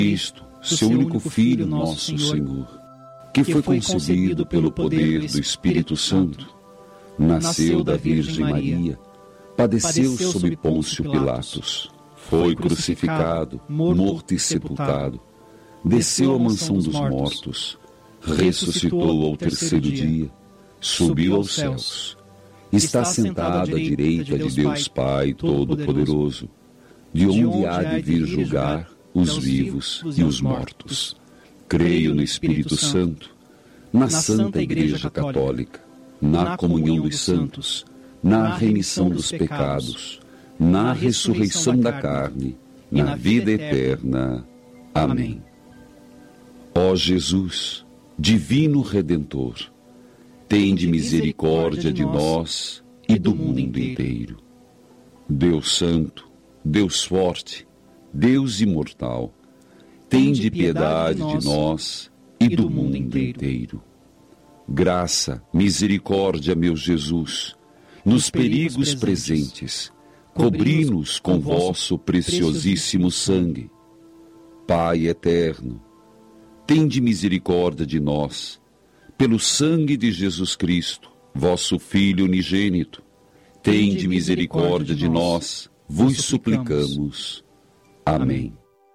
Cristo, seu único Filho, nosso Senhor, que foi concebido pelo poder do Espírito Santo, nasceu da Virgem Maria, padeceu sob Pôncio Pilatos, foi crucificado, morto e sepultado, desceu à mansão dos mortos, ressuscitou ao terceiro dia, subiu aos céus, está sentado à direita de Deus Pai Todo-Poderoso, de onde há de vir julgar os vivos e os mortos. Creio no Espírito Santo, na Santa Igreja Católica, na comunhão dos santos, na remissão dos pecados, na ressurreição da carne, na vida eterna. Amém. Ó Jesus, Divino Redentor, tende misericórdia de nós e do mundo inteiro. Deus Santo, Deus Forte, Deus Imortal, tende piedade de nós e do mundo inteiro. Graça, misericórdia, meu Jesus, nos perigos presentes, cobri-nos com vosso preciosíssimo sangue. Pai eterno, tende misericórdia de nós, pelo sangue de Jesus Cristo, vosso Filho unigênito. Tende misericórdia de nós, vos suplicamos. Amém.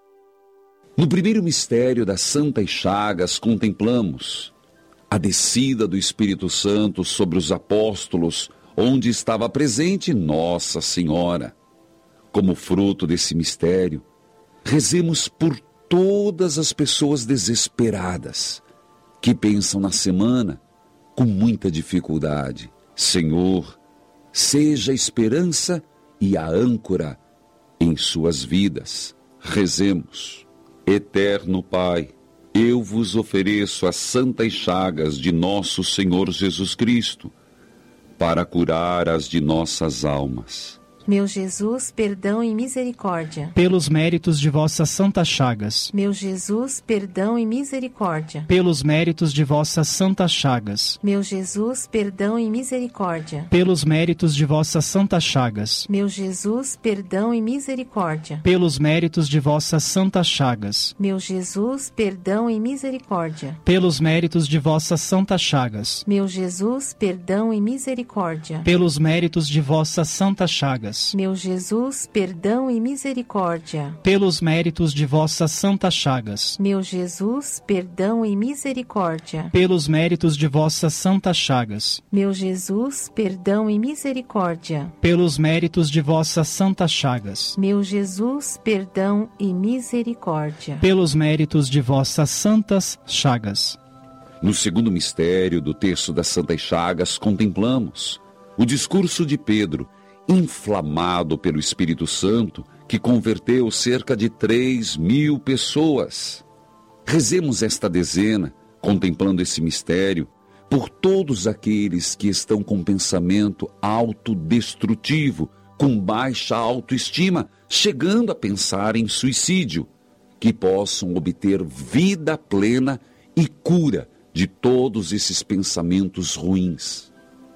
No primeiro mistério das Santas Chagas, contemplamos a descida do Espírito Santo sobre os apóstolos, onde estava presente Nossa Senhora. Como fruto desse mistério, rezemos por todas as pessoas desesperadas, que pensam na semana com muita dificuldade. Senhor, seja a esperança e a âncora em suas vidas. Rezemos. Eterno Pai, eu vos ofereço as santas chagas de nosso Senhor Jesus Cristo, para curar as de nossas almas. Meu Jesus, perdão e misericórdia. Pelos méritos de vossas santas chagas. Meu Jesus, perdão e misericórdia. Pelos méritos de vossas santas chagas. Meu Jesus, perdão e misericórdia. Pelos méritos de vossas santas chagas. Meu Jesus, perdão e misericórdia. Pelos méritos de vossas santas chagas. Meu Jesus, perdão e misericórdia. Pelos méritos de vossas santas chagas. Meu Jesus, perdão e misericórdia. Pelos méritos de vossas santas chagas. Meu Jesus, perdão e misericórdia. Pelos méritos de vossas santas chagas. Meu Jesus, perdão e misericórdia. Pelos méritos de vossas santas chagas. Meu Jesus, perdão e misericórdia. Pelos méritos de vossas santas chagas. Meu Jesus, perdão e misericórdia. Pelos méritos de vossas santas chagas. No segundo mistério do terço das Santas Chagas, contemplamos o discurso de Pedro, inflamado pelo Espírito Santo, que converteu cerca de 3.000 pessoas. Rezemos esta dezena, contemplando esse mistério, por todos aqueles que estão com pensamento autodestrutivo, com baixa autoestima, chegando a pensar em suicídio, que possam obter vida plena e cura de todos esses pensamentos ruins.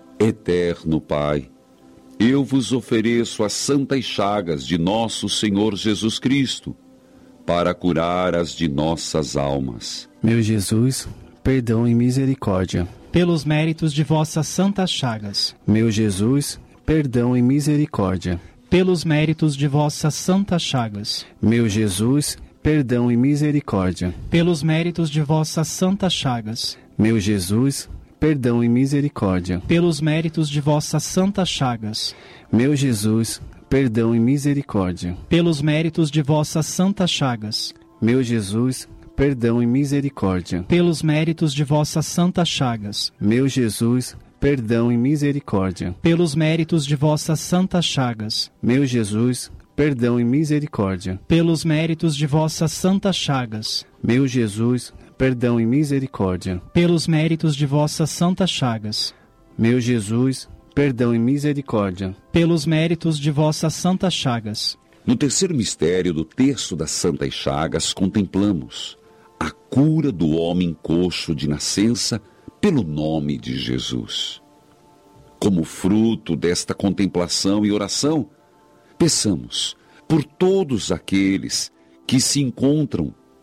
Eterno Pai, eu vos ofereço as santas chagas de nosso Senhor Jesus Cristo, para curar as de nossas almas. Meu Jesus, perdão e misericórdia. Pelos méritos de vossas santas chagas. Meu Jesus, perdão e misericórdia. Pelos méritos de vossas santas chagas. Meu Jesus, perdão e misericórdia. Pelos méritos de vossas santas chagas. Meu Jesus, perdão e misericórdia. Pelos méritos de vossas santas chagas. Meu Jesus, perdão e misericórdia. Pelos méritos de vossas santas chagas. Meu Jesus, perdão e misericórdia. Pelos méritos de vossas santas chagas. Meu Jesus, perdão e misericórdia. Pelos méritos de vossas santas chagas. Meu Jesus, perdão e misericórdia. Pelos méritos de vossas santas chagas. Meu Jesus, perdão e misericórdia. Pelos méritos de vossas santas chagas. Meu Jesus, perdão e misericórdia. Pelos méritos de vossas santas chagas. No terceiro mistério do terço das Santas Chagas, contemplamos a cura do homem coxo de nascença pelo nome de Jesus. Como fruto desta contemplação e oração, peçamos por todos aqueles que se encontram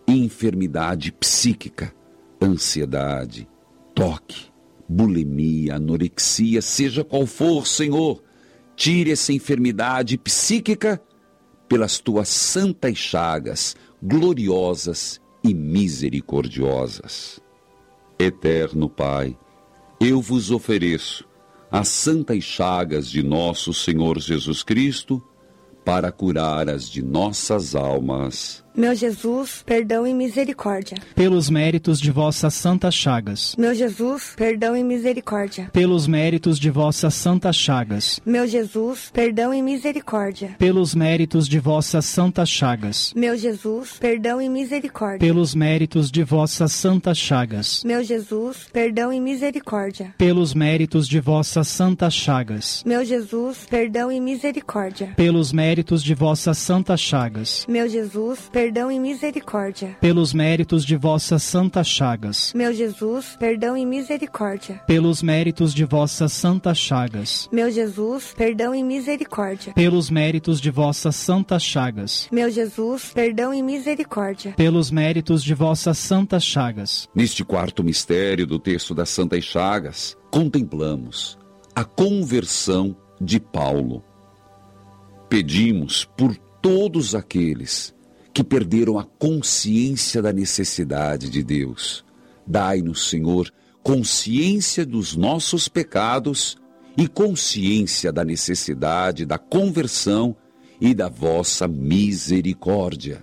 enfermidade psíquica, ansiedade, toque, bulimia, anorexia, seja qual for, Senhor, tire essa enfermidade psíquica pelas tuas santas chagas, gloriosas e misericordiosas. Eterno Pai, eu vos ofereço as santas chagas de nosso Senhor Jesus Cristo, para curar as de nossas almas. Meu Jesus, perdão e misericórdia. Pelos méritos de vossas santas chagas. Meu Jesus, perdão e misericórdia. Pelos méritos de vossas santas chagas. Meu Jesus, perdão e misericórdia. Pelos méritos de vossas santas chagas. Meu Jesus, perdão e misericórdia. Pelos méritos de vossas santas chagas. Meu Jesus, perdão e misericórdia. Pelos méritos de vossas santas chagas. Meu Jesus, perdão e misericórdia. Pelos méritos de vossas santas chagas. Meu Jesus, perdão e misericórdia. Pelos méritos de vossas santas chagas. Meu Jesus, perdão e misericórdia. Pelos méritos de vossas santas chagas. Meu Jesus, perdão e misericórdia. Pelos méritos de vossas santas chagas. Meu Jesus, perdão e misericórdia. Pelos méritos de vossas santas chagas. Neste quarto mistério do texto das Santas Chagas, contemplamos a conversão de Paulo. Pedimos por todos aqueles que perderam a consciência da necessidade de Deus. Dai-nos, Senhor, consciência dos nossos pecados e consciência da necessidade da conversão e da vossa misericórdia.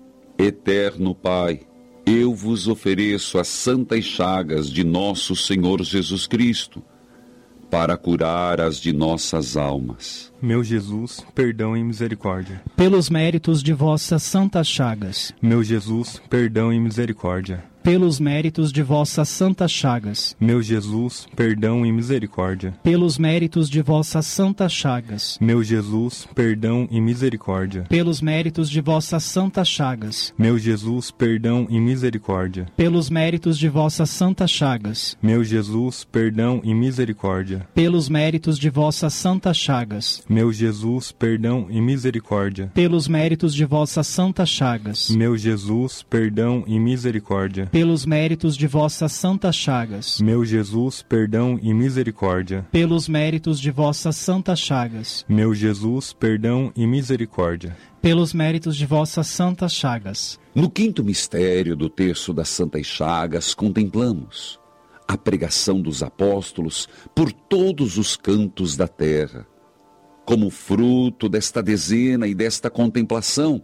Eterno Pai, eu vos ofereço as santas chagas de nosso Senhor Jesus Cristo, para curar as de nossas almas. Meu Jesus, perdão e misericórdia. Pelos méritos de vossas santas chagas. Meu Jesus, perdão e misericórdia. Pelos méritos de vossas santas chagas. Meu Jesus, perdão e misericórdia. Pelos méritos de vossas santas chagas. Meu Jesus, perdão e misericórdia. Pelos méritos de vossas santas chagas. Meu Jesus, perdão e misericórdia. Pelos méritos de vossas santas chagas. Meu Jesus, perdão e misericórdia. Pelos méritos de vossas santas chagas. Meu Jesus, perdão e misericórdia. Pelos méritos de vossas santas chagas. Meu Jesus, perdão e misericórdia. Pelos méritos de vossas santas chagas. Meu Jesus, perdão e misericórdia. Pelos méritos de vossas santas chagas. Meu Jesus, perdão e misericórdia. Pelos méritos de vossas santas chagas. No quinto mistério do texto das Santas Chagas, contemplamos a pregação dos apóstolos por todos os cantos da terra. Como fruto desta dezena e desta contemplação,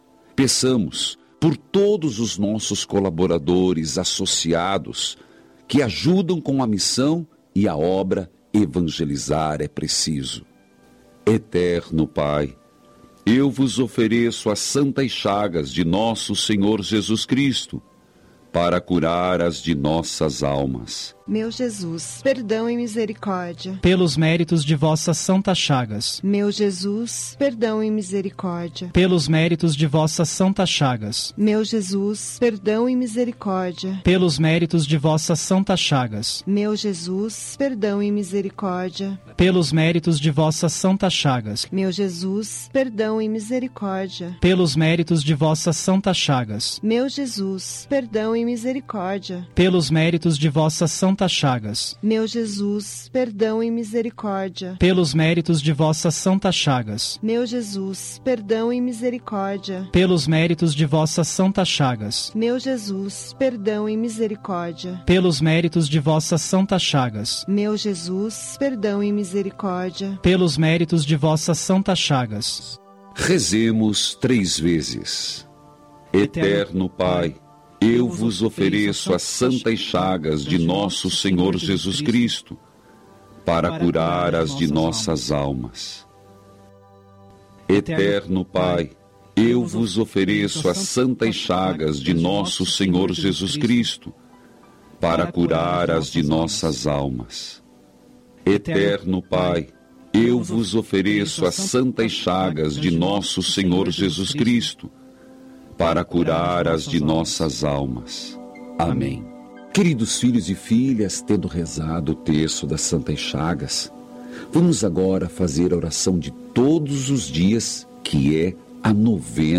peçamos por todos os nossos colaboradores associados que ajudam com a missão e a obra evangelizar é preciso. Eterno Pai, eu vos ofereço as santas chagas de nosso Senhor Jesus Cristo, para curar as de nossas almas. Meu Jesus, perdão e misericórdia. Pelos méritos de vossas santas chagas. Meu Jesus, perdão e misericórdia. Pelos méritos de vossas santas chagas. Meu Jesus, perdão e misericórdia. Pelos méritos de vossas santas chagas. Meu Jesus, perdão e misericórdia. Pelos méritos de vossas santas chagas. Meu Jesus, perdão e misericórdia. Pelos méritos de vossas santas chagas. Meu Jesus, perdão e misericórdia. Pelos méritos de vossas santas chagas. Meu Jesus, perdão e misericórdia. Pelos méritos de vossas santas chagas. Meu Jesus, perdão e misericórdia. Pelos méritos de vossas santas chagas. Meu Jesus, perdão e misericórdia. Pelos méritos de vossas santas chagas. Meu Jesus, perdão e misericórdia. Pelos méritos de vossas santas chagas. Rezemos 3 vezes. Eterno Pai, eu vos ofereço as santas chagas de nosso Senhor Jesus Cristo, para curar as de nossas almas. Eterno Pai, eu vos ofereço as santas chagas de nosso Senhor Jesus Cristo, para curar as de nossas almas. Eterno Pai, eu vos ofereço as santas chagas de nosso Senhor Jesus Cristo, para curar as de nossas almas. Amém. Queridos filhos e filhas, tendo rezado o texto das Santas Chagas, vamos agora fazer a oração de todos os dias, que é a novena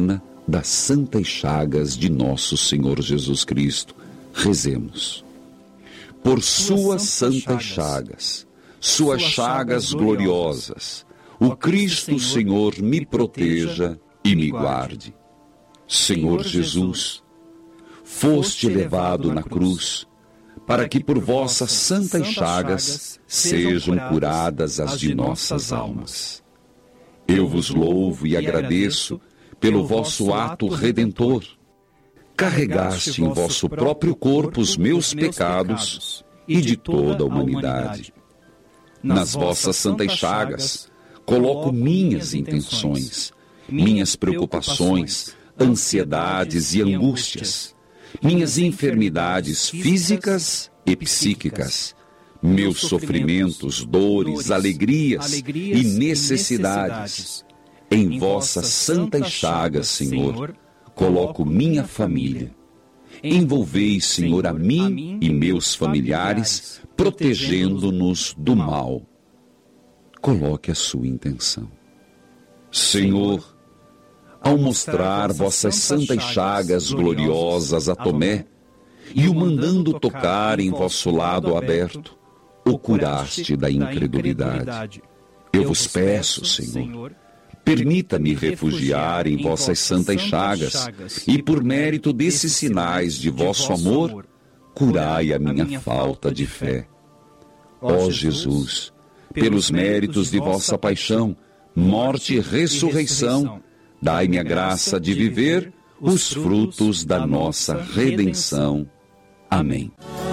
das santas chagas de nosso Senhor Jesus Cristo, rezemos. Por suas santas chagas, suas chagas gloriosas, o Cristo Senhor me proteja e me guarde. Senhor Jesus, foste levado na cruz, para que por vossas santas chagas sejam curadas as de nossas almas. Eu vos louvo e agradeço pelo vosso ato redentor. Carregaste em vosso próprio corpo os meus pecados e de toda a humanidade. Nas vossas santas chagas, coloco minhas intenções, minhas preocupações, ansiedades e angústias, minhas enfermidades físicas e psíquicas, meus sofrimentos, dores, alegrias e necessidades. Em vossas santas chagas, Senhor, coloco minha família. Envolvei, Senhor, a mim e meus familiares, protegendo-nos do mal. Coloque a sua intenção. Senhor, ao mostrar vossas santas chagas gloriosas a Tomé, e o mandando tocar em vosso lado aberto, o curaste da incredulidade. Eu vos peço, Senhor, permita-me refugiar em vossas santas chagas, e por mérito desses sinais de vosso amor, curai a minha falta de fé. Ó Jesus, pelos méritos de vossa paixão, morte e ressurreição, dai-me a graça de viver os frutos da nossa redenção. Amém.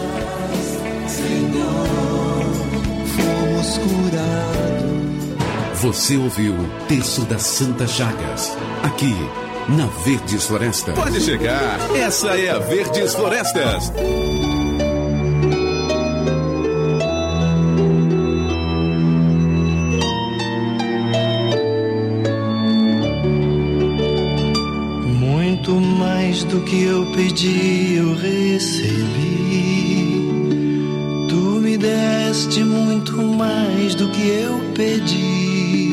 Você ouviu o Terço das Santas Chagas, aqui na Verdes Florestas. Pode chegar, essa é a Verdes Florestas. Muito mais do que eu pedi, eu recebi. Tu me deste muito mais do que eu pedi.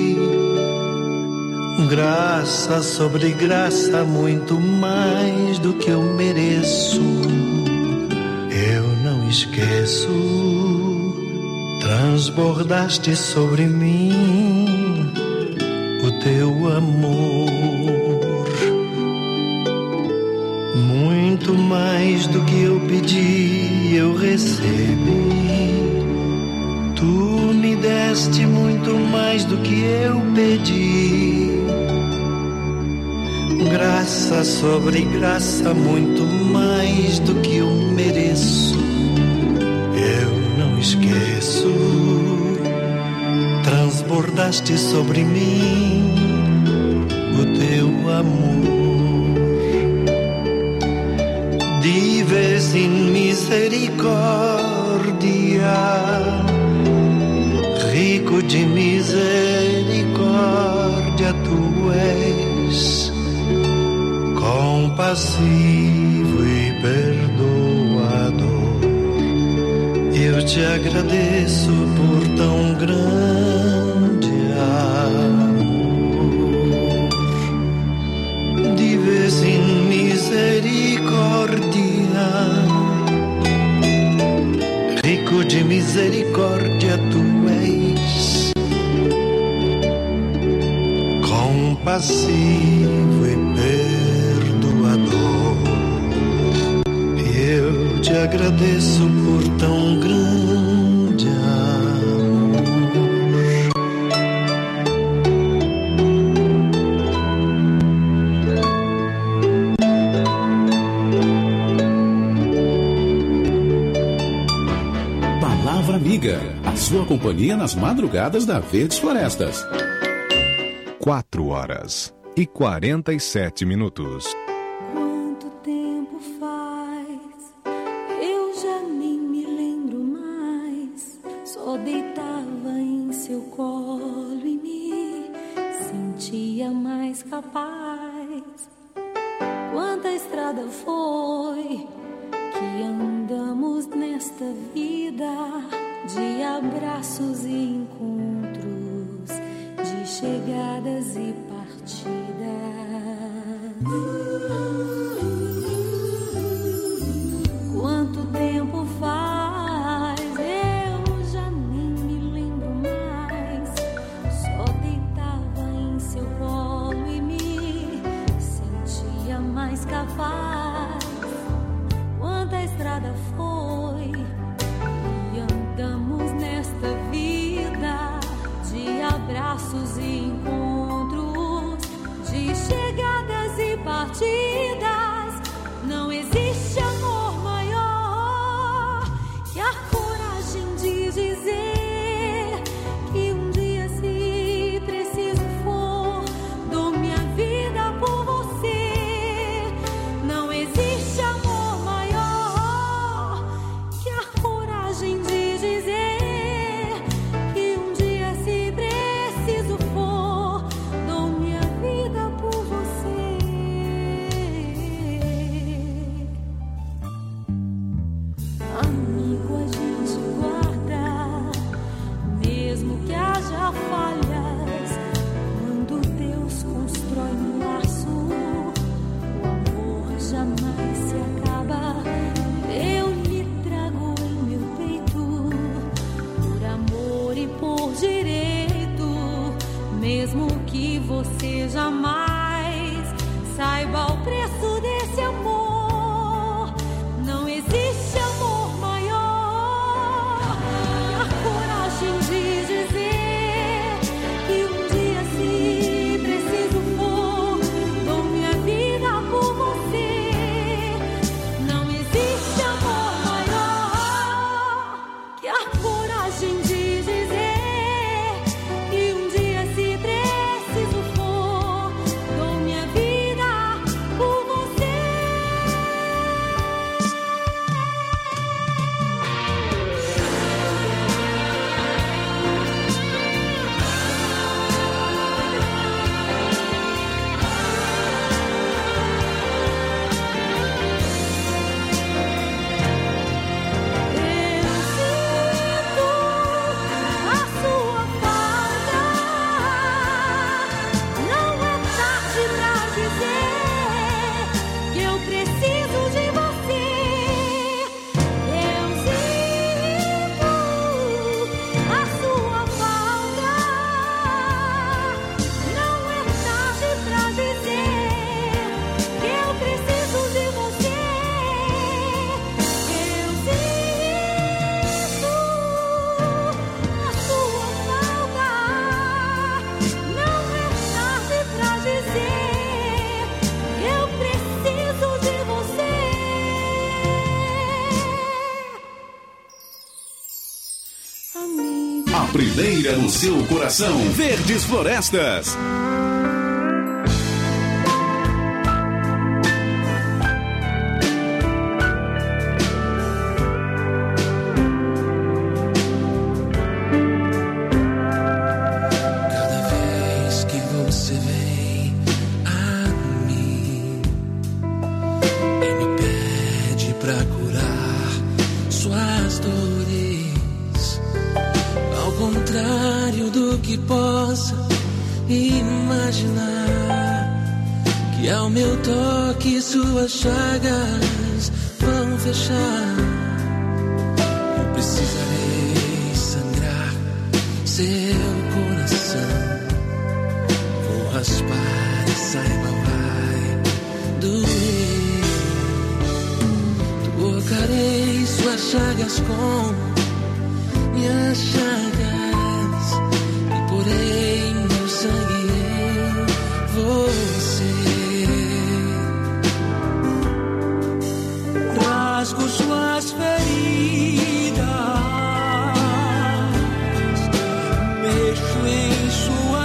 Graça sobre graça, muito mais do que eu mereço. Eu não esqueço. Transbordaste sobre mim o teu amor. Muito mais do que eu pedi, eu recebi. Tu me deste muito mais do que eu pedi. Graça sobre graça, muito mais do que eu mereço. Eu não esqueço. Transbordaste sobre mim o teu amor. Vives em misericórdia, rico de misericórdia tu és, compassivo e perdoador. Eu te agradeço por tão grande amor. Vives em misericórdia, rico de misericórdia tu és, compassivo e perdoador. Eu te agradeço por tão grande amor. Palavra Amiga, a sua companhia nas madrugadas da Verdes Florestas. 4h47. Quanto tempo faz? Eu já nem me lembro mais. Só deitava em seu colo e me sentia mais capaz. Quanta estrada foi que andamos nesta vida, de abraços e encontros, de chegadas e partidas. jamais saiba o preço desse amor. Não existe amor maior que a coragem de dizer que um dia, se preciso for, dou minha vida por você. Não existe amor maior que a coragem de dizer que um dia, se preciso for, dou minha vida por você. A sua falta, não é tarde pra dizer que eu preciso de você. Eu sinto a sua falta, não é tarde pra dizer que eu preciso de você. Eu sinto a sua falta, não é tarde pra dizer que eu preciso de você. Amigo. A primeira no seu coração. Verdes Florestas. Cada vez que você vem a mim e me pede pra curar suas dores, ao contrário do que possa imaginar, que ao meu toque suas chagas vão fechar. Eu precisarei sangrar seu coração, vou raspar e saiba, vai doer. Tocarei suas chagas com minhas chagas e porei meu sangue em você. Rasgo suas feridas, mexo em sua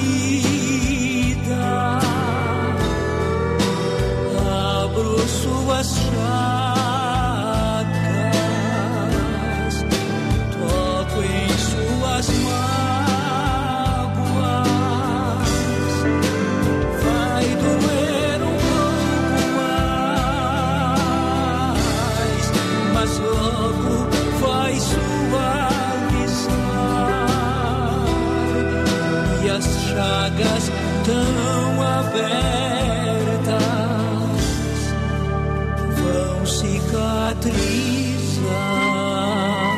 vida, abro suas chagas, toco em suas mágoas. Vai doer um pouco mais, mas logo vai suavizar, e as chagas tão abertas vão cicatrizar.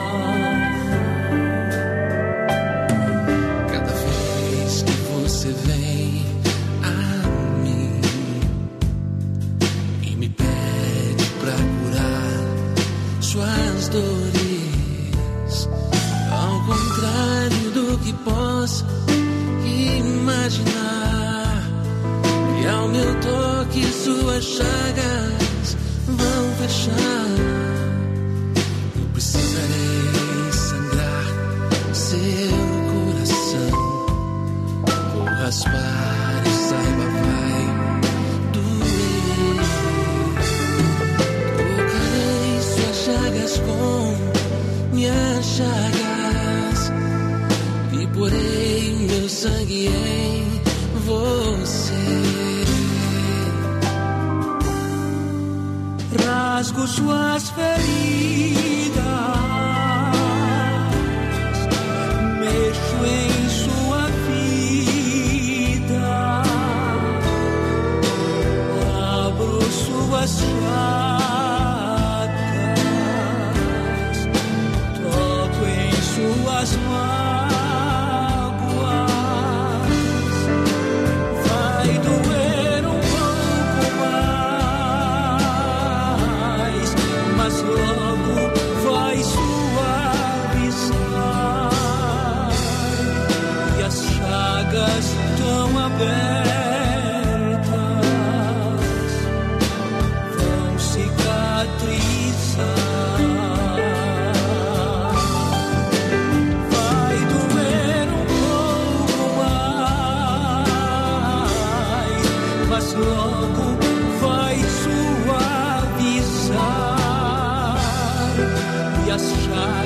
Cada vez que você vem a mim e me pede pra curar suas dores, ao contrário do que possa imaginar, que ao meu toque suas chagas vão fechar. Eu precisarei sangrar seu coração, vou raspar e saiba, vai doer. Tocarei suas chagas com minhas chagas e porei meu sangue em você. Rasgo suas feridas, mexo em sua vida, abro suas chagas, toco em suas mágoas. Vai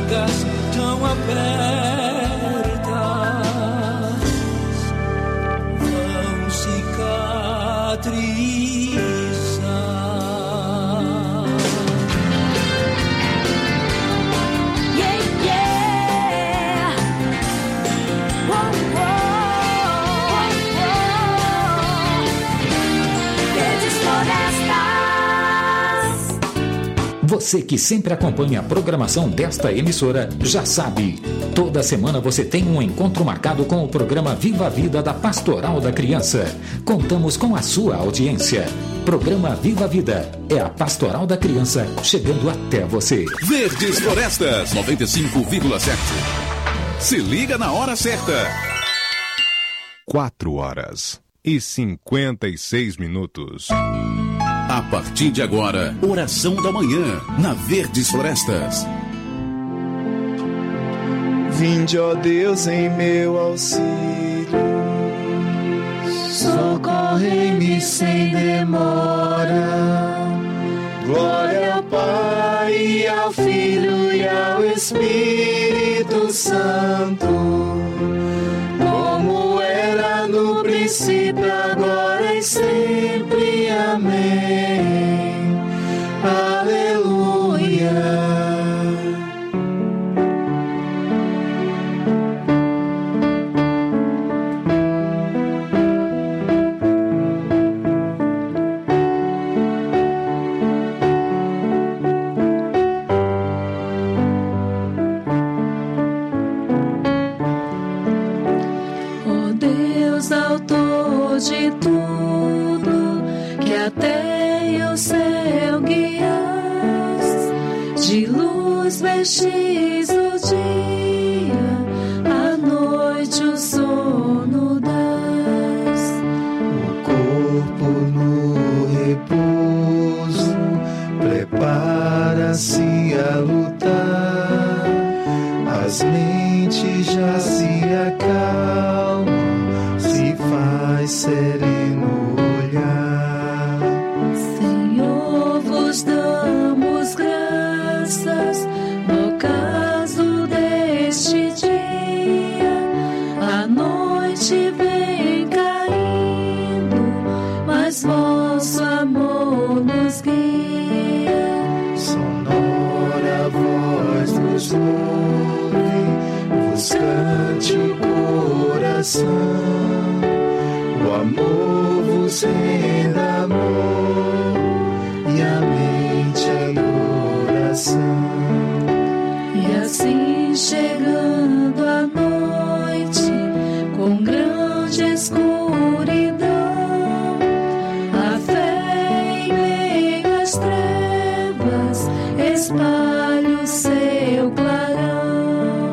chagas tão abertas vão cicatrizar. Yeah, yeah. Whoa, whoa, whoa. Verdes Florestas. Você que sempre acompanha a programação desta emissora já sabe. Toda semana você tem um encontro marcado com o programa Viva a Vida da Pastoral da Criança. Contamos com a sua audiência. Programa Viva a Vida é a Pastoral da Criança chegando até você. Verdes Florestas 95,7. Se liga na hora certa. 4h56. A partir de agora, oração da manhã, na Verdes Florestas. Vinde, ó Deus, em meu auxílio, socorrei-me sem demora. Glória ao Pai, e ao Filho e ao Espírito Santo, como era no princípio, agora e sempre. Amém. Aleluia. Ó Deus, autor de tudo, que a terra e o céu guias, de luz vestis o dia, à noite o sono das. O corpo no repouso prepara-se a lutar, as mentes já se acalmam, se faz sereno olhar. Senhor, vos damos graças no caso deste dia. A noite vem caindo, mas vosso amor nos guia. Sonora voz nos ouve, vos cante o coração. O amor vos renda amor, e a mente adoração. E assim chegando a noite, com grande escuridão, a fé em meio às trevas espalha o seu clarão.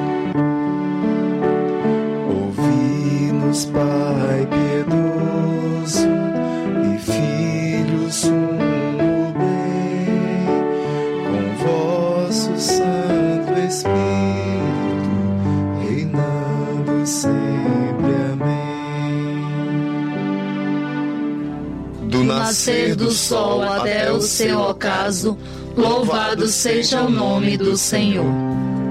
Ouvi-nos, Pai piedoso, e filhos rumo bem, com vosso Santo Espírito, reinando sempre. Amém. Do nascer do sol até o seu ocaso, louvado seja o nome do Senhor.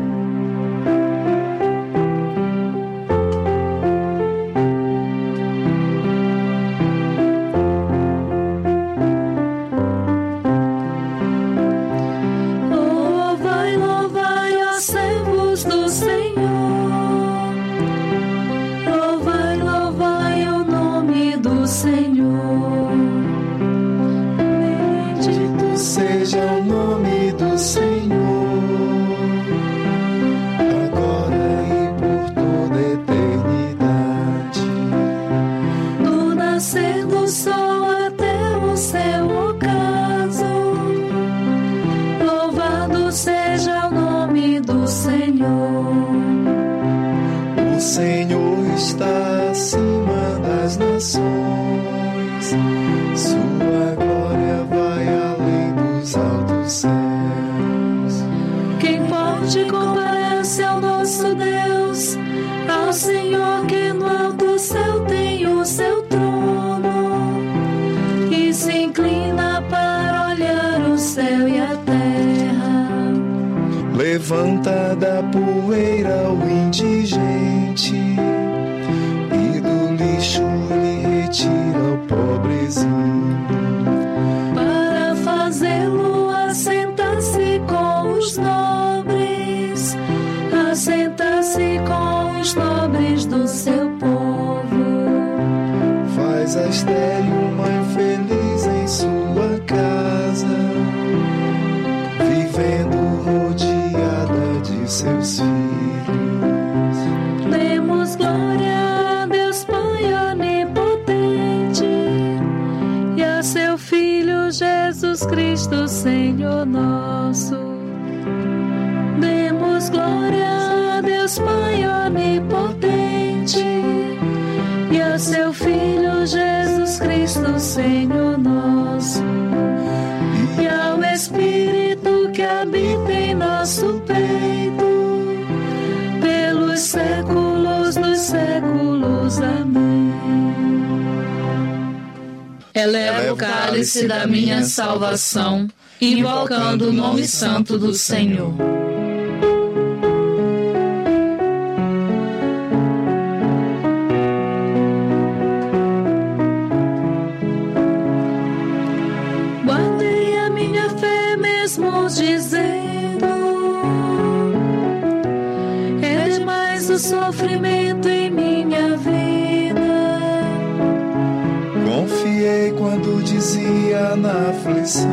Louvai, louvai, ó servos do Senhor. Louvai, louvai o nome do Senhor. Bendito seja o nome do Senhor, agora e por toda a eternidade. Do nascer do sol até o seu ocaso, louvado seja o nome do Senhor. O Senhor está acima das nações, sua glória vai além dos altos céus. Quem pode comparar-se ao nosso Deus, ao Senhor que no alto céu tem o seu trono, e se inclina para olhar o céu e a terra. levanta da poeira o indigente e do lixo lhe retira o pobrezinho. Para fazê-lo assentar-se com os nobres, assenta-se com os nobres do seu povo. Faz a estéril mãe feliz em sua casa, vivendo rodeada de seus filhos. Demos glória a Deus Pai onipotente e a seu Filho Jesus Cristo, Senhor nosso. Demos glória a Deus Pai onipotente e a seu Filho Jesus Cristo, Senhor nosso. E ao Espírito que habita em nosso peito, pelos séculos dos séculos. Amém. Eleva o cálice da minha salvação, invocando o nome santo do Senhor. Guardei a minha fé mesmo dizendo: é demais o sofrimento em minha vida. Confiei quando dizia na aflição: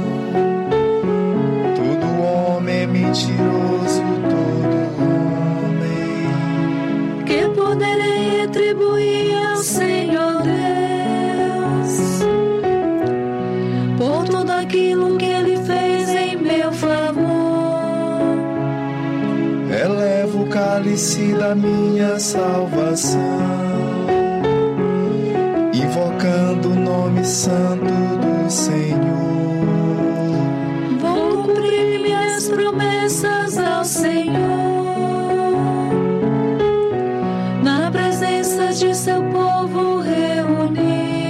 todo homem é mentiroso, todo homem. Que poderei atribuir ao Senhor Deus por tudo aquilo que Ele fez em meu favor? Elevo o cálice da minha salvação, invocando o nome santo do Senhor. Vou cumprir minhas promessas ao Senhor, na presença de seu povo reunido.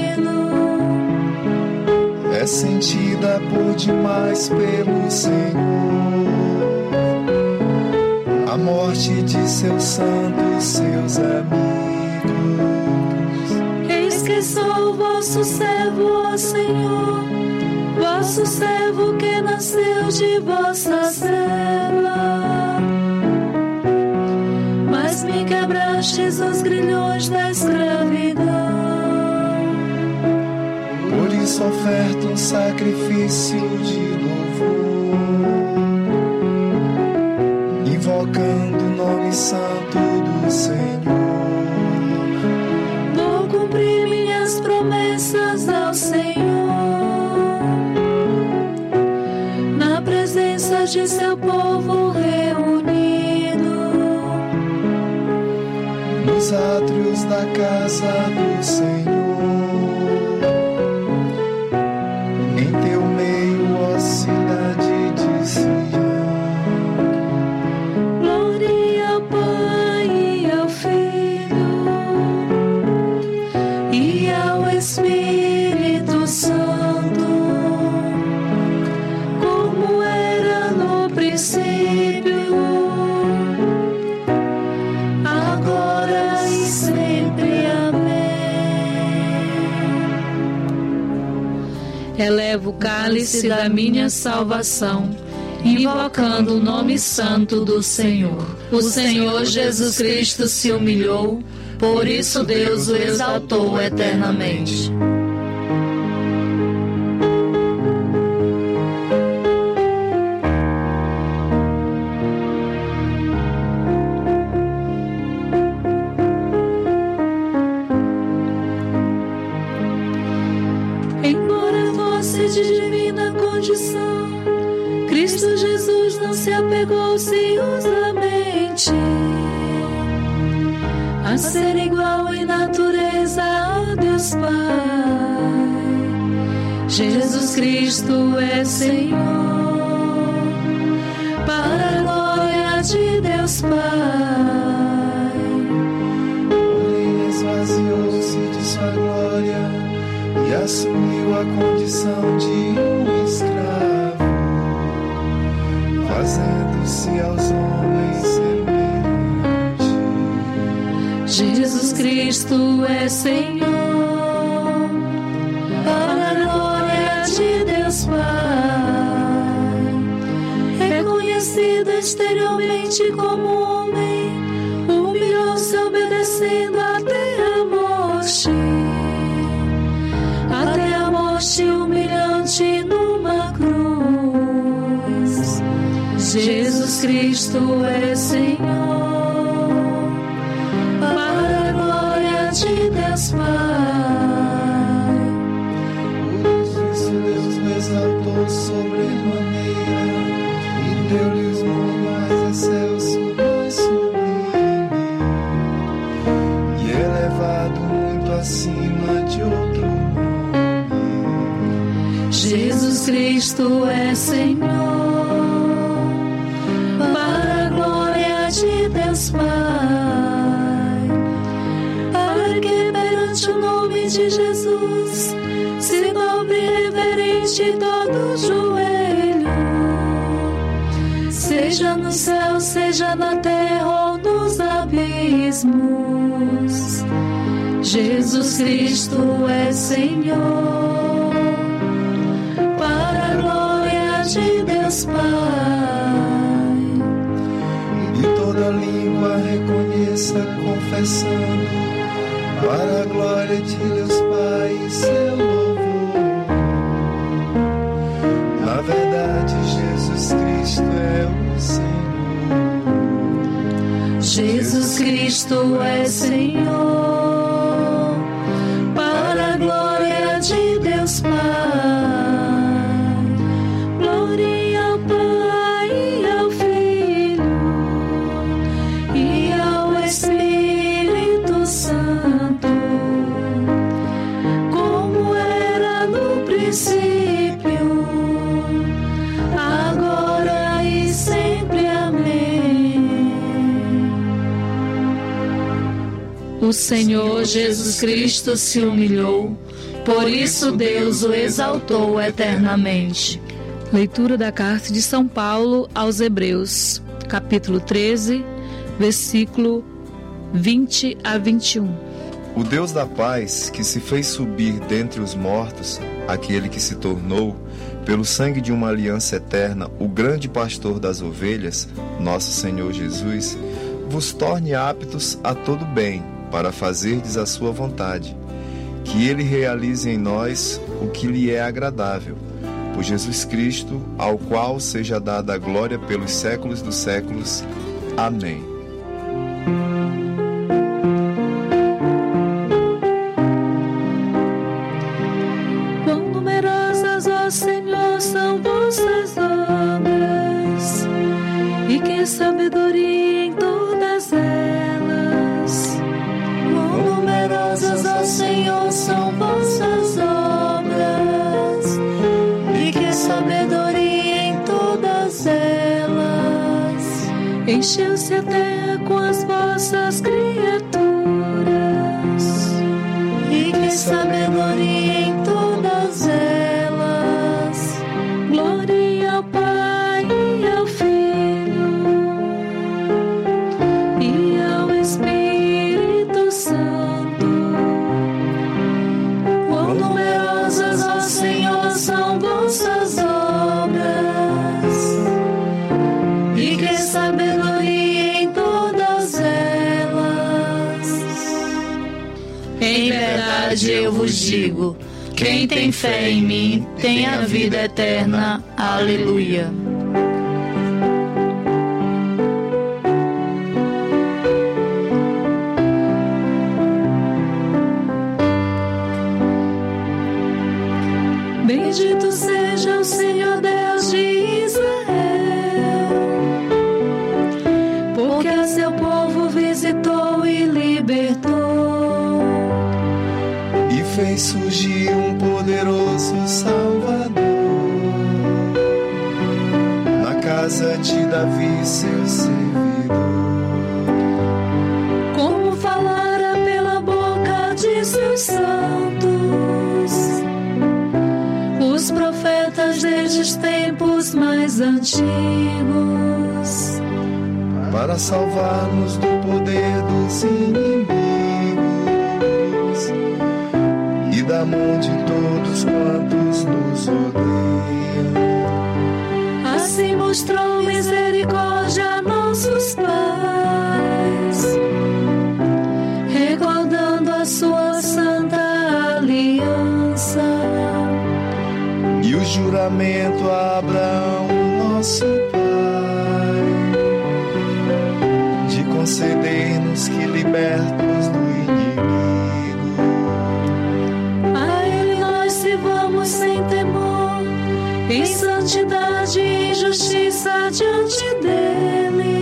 É sentida por demais pelo Senhor a morte de seus santos, seus amigos. Eis que sou vosso servo, ó Senhor, vosso servo que nasceu de vossa serva. Mas me quebrastes os grilhões da escravidão. Por isso oferto um sacrifício de louvor, invocando o nome santo do Senhor. Vou cumprir minhas promessas ao Senhor, na presença de seu povo reunido. Nos átrios da casa do Senhor, em teu meio, ó cidade de Sião. Glória ao Pai e ao Filho e ao Espírito Santo, como era no princípio, agora e sempre. Amém. Eleva o cálice da minha salvação, invocando o nome santo do Senhor. O Senhor Jesus Cristo se humilhou, por isso Deus o exaltou eternamente. Embora fosse de divina condição, Cristo Jesus não se apegou ciosamente a ser igual em natureza a Deus Pai. Jesus Cristo é Senhor, para a glória de Deus Pai. Porém esvaziou-se de sua glória e assumiu a condição de um escravo, fazendo fazendo-se aos homens semelhante. Jesus Cristo é Senhor, para a glória de Deus Pai. Reconhecido exteriormente como homem, humilhou-se obedecendo até a morte humilhante numa cruz. Jesus Cristo é Senhor, para a glória de Deus Pai. Por isso Deus o exaltou sobremaneira e deu-lhe os nomes mais excelso, mais sublime, e elevado muito acima de outro nome. Jesus Cristo é Senhor, para a glória de Deus Pai, para que perante o nome de Jesus se dobre reverente todo joelho, seja no céu, seja na terra ou nos abismos. Jesus Cristo é Senhor, para a glória de Deus Pai. E toda língua reconheça, confessando, para a glória de Deus Pai, seu louvor. Na verdade, Jesus Cristo é o Senhor. Jesus Cristo é Senhor, para a glória de Deus Pai. Glória ao Pai e ao Filho e ao Espírito Santo, como era no princípio, agora e sempre. Amém. O Senhor Jesus Cristo se humilhou, por isso Deus o exaltou eternamente. Leitura da carta de São Paulo aos Hebreus, capítulo 13, versículo 20 a 21. O Deus da paz, que se fez subir dentre os mortos, aquele que se tornou, pelo sangue de uma aliança eterna, o grande pastor das ovelhas, nosso Senhor Jesus, vos torne aptos a todo bem, para fazerdes a sua vontade, que ele realize em nós o que lhe é agradável, por Jesus Cristo, ao qual seja dada a glória pelos séculos dos séculos. Amém. Quão numerosas, ó Senhor, são vossas obras, e que sabedoria em todas elas. Quão numerosas, ó Senhor, são vossas obras, e que sabedoria em todas elas. Encheu-se a terra com as vossas criaturas, e que sabedoria em todas elas. Glória ao Pai e ao Filho e ao Espírito Santo. Quão numerosas, ó Senhor, são vossas obras, e que sabedoria em todas elas. Em verdade eu vos digo, quem tem fé em mim tem a vida eterna. Aleluia. Bendito seja o Senhor Deus de Israel, porque a seu povo visitou e libertou, E fez surgir um poderoso Salvador, na casa de Davi, seu servidor. como falara pela boca de seus santos, os profetas desde os tempos mais antigos. para salvar-nos do poder dos inimigos e da mão de todos quantos nos odeiam. Assim mostrou misericórdia a nossos pais, recordando a sua santa aliança e o juramento a Abraão, nosso pai, de conceder-nos que, libertos do inimigo, a Ele nós sirvamos sem temor, em santidade e justiça diante dEle,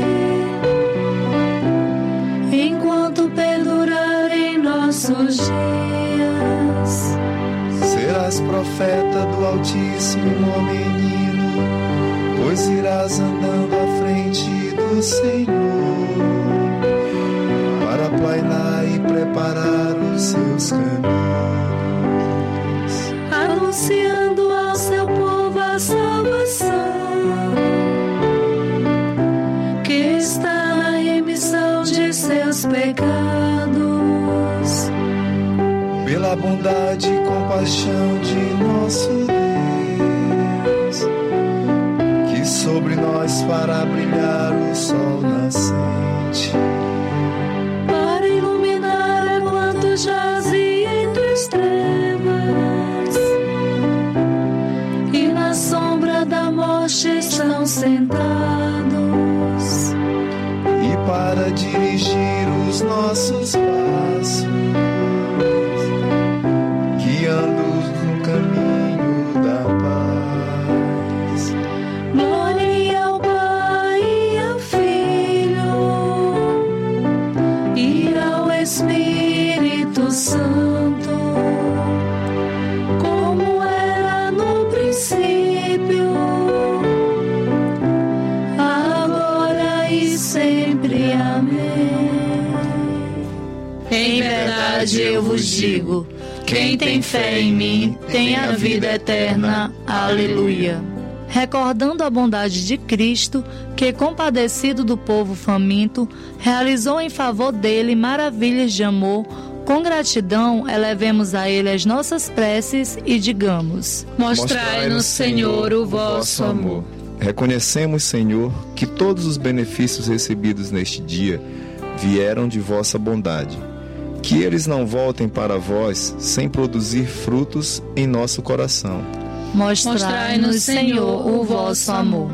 enquanto perdurarem nossos dias. Serás profeta do Altíssimo, ó menino, pois irás andando à frente do Senhor, para aplainar e preparar os seus caminhos, anunciando ao seu povo a salvação, que está na remissão de seus pecados, pela bondade e compaixão de nosso Deus, que sobre nós fará brilhar o sol nascente, para iluminar enquanto jaze entre as trevas, e na sombra da morte estão sentados, e para dirigir os nossos passos, guiando-os no caminho da paz. Glória ao Pai e ao Filho e ao Espírito Santo, como era no princípio, agora e sempre. Amém. Em verdade eu vos digo, quem tem fé em mim tem a vida eterna. Aleluia. Recordando a bondade de Cristo, que, compadecido do povo faminto, realizou em favor dele maravilhas de amor, com gratidão elevemos a Ele as nossas preces e digamos: Mostrai-nos, Senhor, o vosso amor. Reconhecemos, Senhor, que todos os benefícios recebidos neste dia vieram de vossa bondade. Que eles não voltem para vós sem produzir frutos em nosso coração. Mostrai-nos, Senhor, o vosso amor.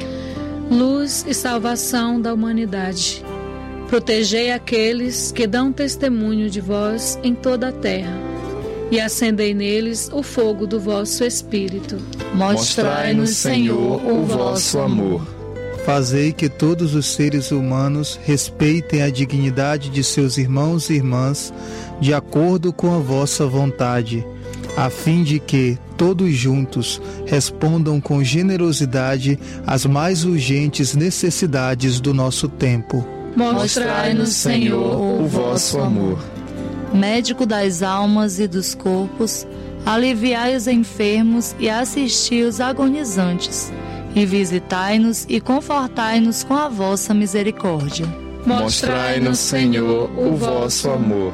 Luz e salvação da humanidade. Protegei aqueles que dão testemunho de vós em toda a terra, e acendei neles o fogo do vosso Espírito. Mostrai-nos, Senhor, o vosso amor. Fazei que todos os seres humanos respeitem a dignidade de seus irmãos e irmãs, de acordo com a vossa vontade, a fim de que todos juntos respondam com generosidade às mais urgentes necessidades do nosso tempo. Mostrai-nos, Senhor, o vosso amor. Médico das almas e dos corpos, aliviai os enfermos e assisti os agonizantes, e visitai-nos e confortai-nos com a vossa misericórdia. Mostrai-nos, Senhor, o vosso amor.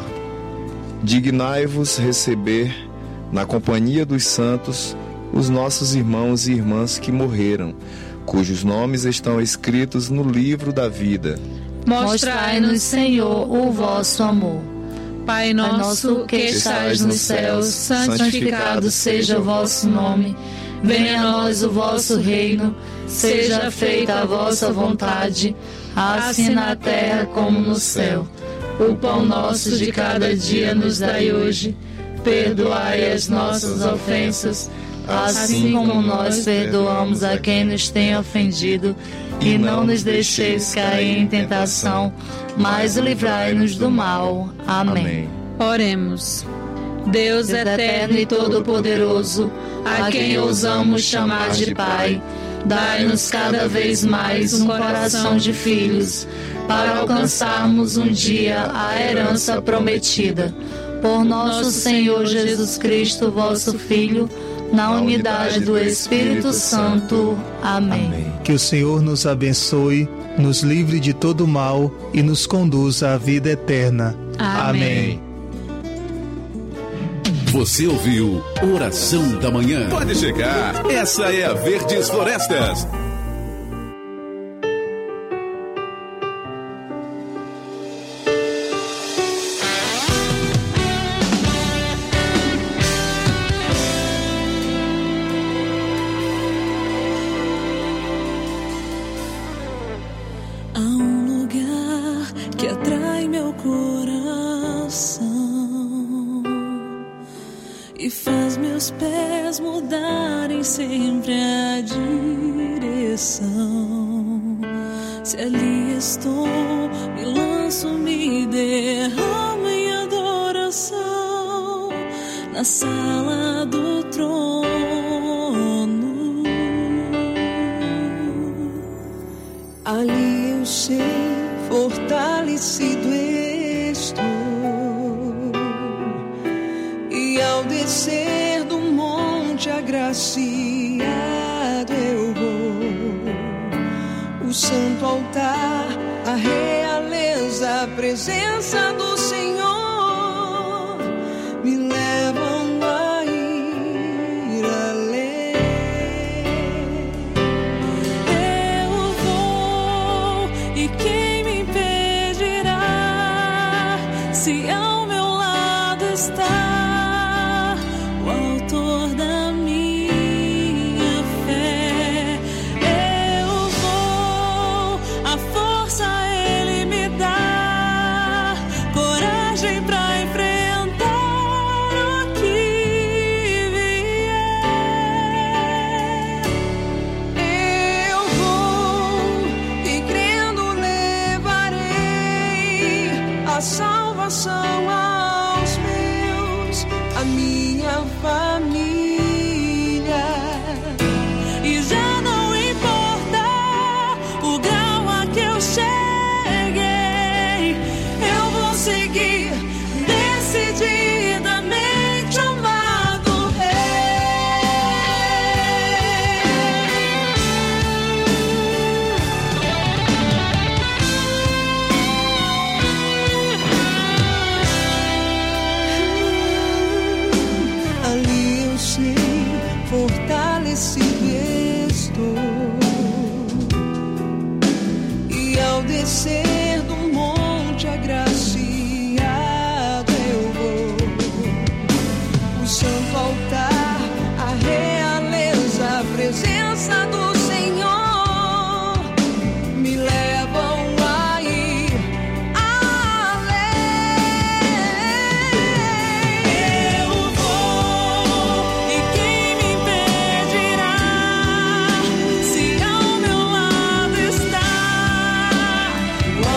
Dignai-vos receber, na companhia dos santos, os nossos irmãos e irmãs que morreram, cujos nomes estão escritos no livro da vida. Mostrai-nos, Senhor, o vosso amor. Pai nosso que estais nos céus, santificado seja o vosso nome. Venha a nós o vosso reino, seja feita a vossa vontade, assim na terra como no céu. O pão nosso de cada dia nos dai hoje. Perdoai as nossas ofensas, assim como nós perdoamos a quem nos tem ofendido, e não nos deixeis cair em tentação, mas livrai-nos do mal. Amém. Oremos. Deus eterno e todo-poderoso, a quem ousamos chamar de Pai, dai-nos cada vez mais um coração de filhos, para alcançarmos um dia a herança prometida. Por nosso Senhor Jesus Cristo, vosso Filho, na unidade do Espírito Santo. Amém. Que o Senhor nos abençoe, nos livre de todo mal e nos conduza à vida eterna. Amém. Você ouviu Oração da Manhã. Pode chegar, essa é a Verdes Florestas. E faz meus pés mudarem sempre a direção. Se ali estou, me lanço, me derramo em adoração na sala do trono. Ali eu sei, fortalecido estou. E ao descer do monte agraciado eu vou. O santo altar, a realeza, a presença do Senhor me levam a ir além. Eu vou, e quem me impedirá? Se ao meu lado está salvação aos meus, a minha família. E já não importa o grau a que eu cheguei, eu vou seguir decididamente amado fortalecido estou. E ao descer do monte agraciado eu vou. O santo altar, a realeza, a presença do Senhor me levam a ir além.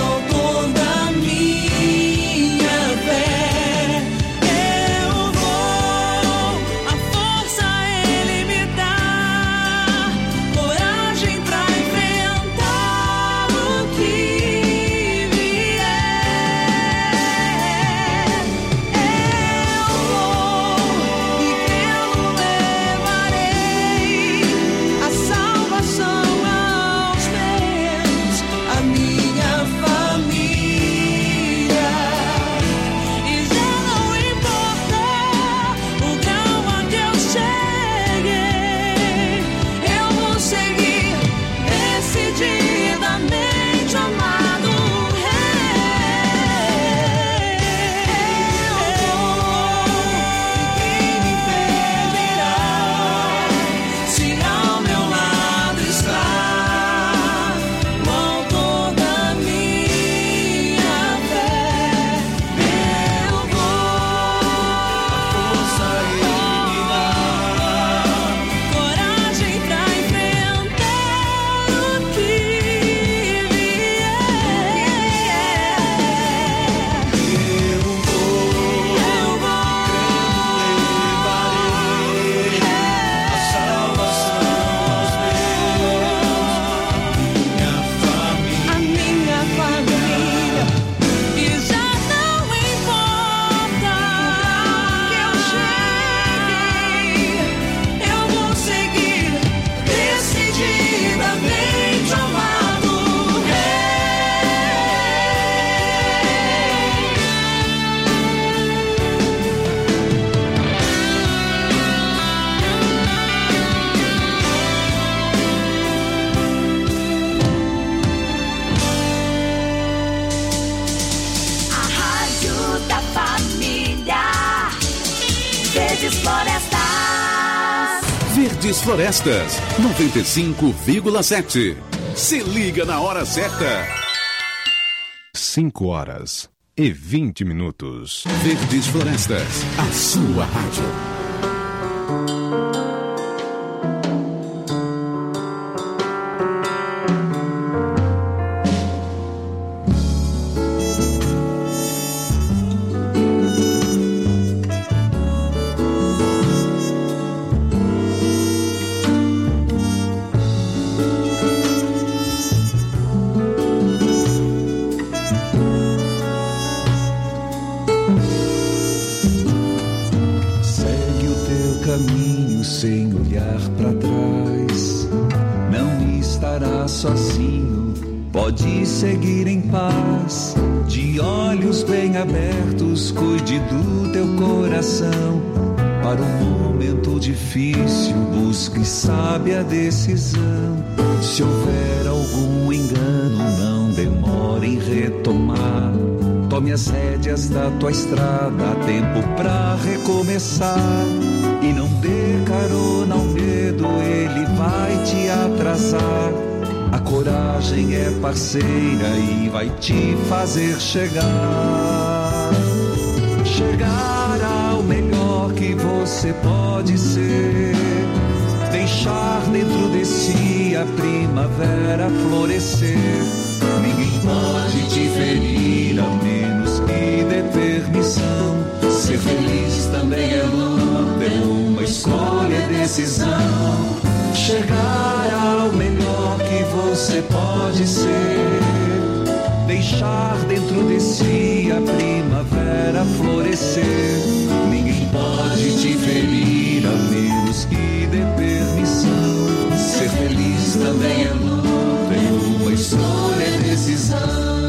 Verdes Florestas, 95,7. Se liga na hora certa. 5h20. Verdes Florestas, a sua rádio. Sem olhar para trás, não estará sozinho, pode seguir em paz. De olhos bem abertos, cuide do teu coração. Para um momento difícil, busque sábia decisão. Se houver algum engano, não demore em retomar. Tome as rédeas da tua estrada, há tempo pra recomeçar. E não dê carona ao medo, ele vai te atrasar. A coragem é parceira e vai te fazer chegar. Chegar ao melhor que você pode ser. Deixar dentro de si a primavera florescer. Ninguém pode te ferir, a menos que dê permissão. Ser feliz também é luta, é uma escolha, é decisão. Chegar ao melhor que você pode ser. Deixar dentro de si a primavera florescer. Ninguém pode te ferir, a menos que dê permissão. Ser feliz também é luta, é uma escolha, é decisão.